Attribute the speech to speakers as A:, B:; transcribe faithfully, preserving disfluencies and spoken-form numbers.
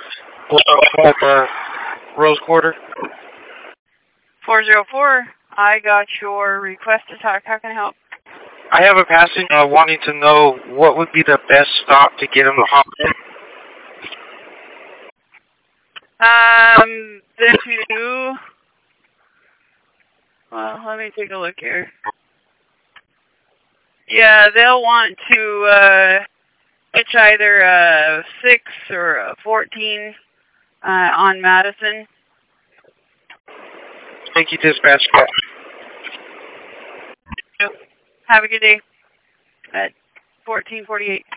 A: uh, Rose Quarter.
B: four zero four, I got your request to talk. How can I help?
A: I have a passenger uh, wanting to know what would be the best stop to get him to hop in.
B: Um, the two... Well, let me take a look here. Yeah, they'll want to uh, pitch either a six or a fourteen uh, on Madison.
A: Thank you, dispatch.
B: Have a good day at fourteen forty-eight.